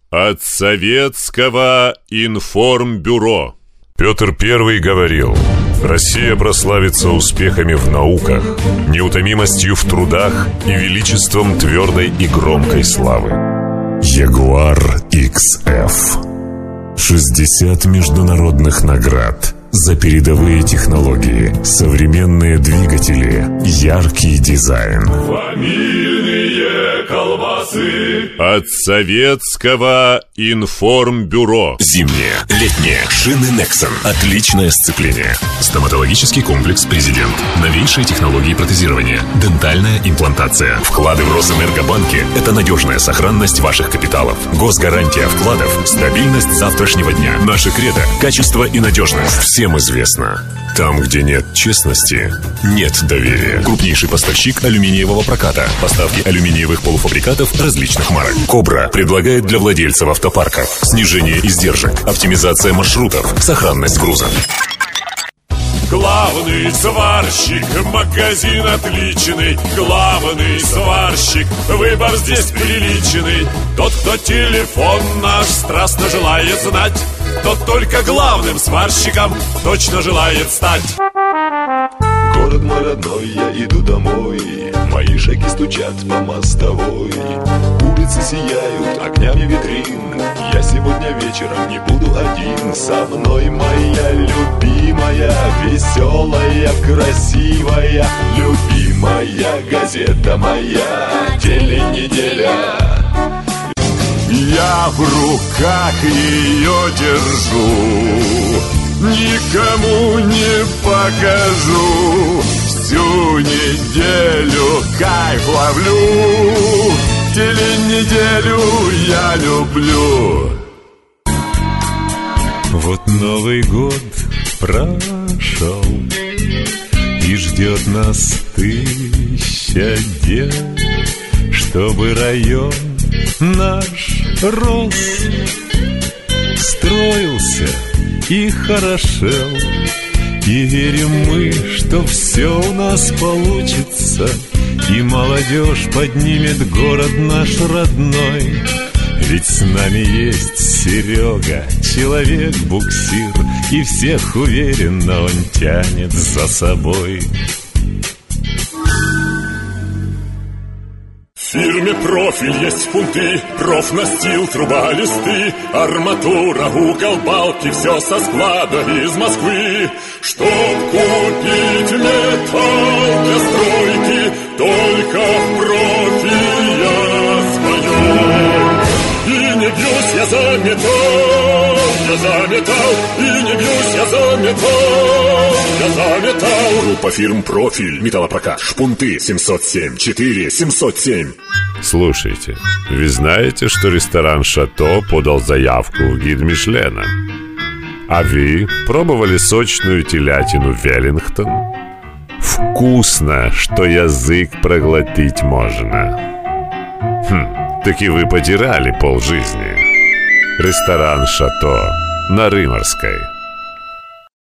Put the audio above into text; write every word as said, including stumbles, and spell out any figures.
От советского информбюро. Петр Первый говорил: Россия прославится успехами в науках, неутомимостью в трудах и величеством твердой и громкой славы. Ягуар икс эф. шестьдесят международных наград за передовые технологии, современные двигатели, яркий дизайн. Фамильные колбасы. От советского информбюро. Зимние, летние шины Nexon. Отличное сцепление. Стоматологический комплекс «Президент». Новейшие технологии протезирования. Дентальная имплантация. Вклады в Росэнергобанке – это надежная сохранность ваших капиталов. Госгарантия вкладов – стабильность завтрашнего дня. Наше кредо – качество и надежность. Всем известно: там, где нет честности, нет доверия. Крупнейший поставщик алюминиевого проката. Поставки алюминиевых полуфабрикатов различных марок. «Кобра» предлагает для владельцев автопарков снижение издержек, оптимизация маршрутов, сохранность груза. Главный сварщик, магазин отличный. Главный сварщик, выбор здесь приличный. Тот, кто телефон наш страстно желает знать, тот только главным сварщиком точно желает стать. Город мой родной, я иду домой. Мои шаги стучат по мостовой. Улицы сияют огнями витрин. Я сегодня вечером не буду один. Со мной моя любимая, веселая, красивая, любимая газета моя «Теленеделя». Я в руках ее держу, никому не покажу. Всю неделю кайф ловлю, теленеделю я люблю. Вот Новый год прошел, и ждет нас тысяча дел, чтобы район наш рос, строился и хорошел. И верим мы, что все у нас получится, и молодежь поднимет город наш родной. Ведь с нами есть Серега, человек-буксир, и всех уверенно он тянет за собой. В фирме «Профиль» есть пункты, профнастил, труба, листы, арматура, угол, балки, все со склада из Москвы. Чтоб купить металл для стройки, только в «Профиль» я звоню. И не бьюсь я за металл, я за металл, и не бьюсь я за металл, я за металл. Группа фирм «Профиль», металлопрокат, шпунты семьсот семь, четыре семьсот семь. Слушайте, вы знаете, что ресторан «Шато» подал заявку в гид Мишлена? А вы пробовали сочную телятину «Веллингтон»? Вкусно, что язык проглотить можно. Хм, таки вы потеряли полжизни. Ресторан «Шато» на Рыморской.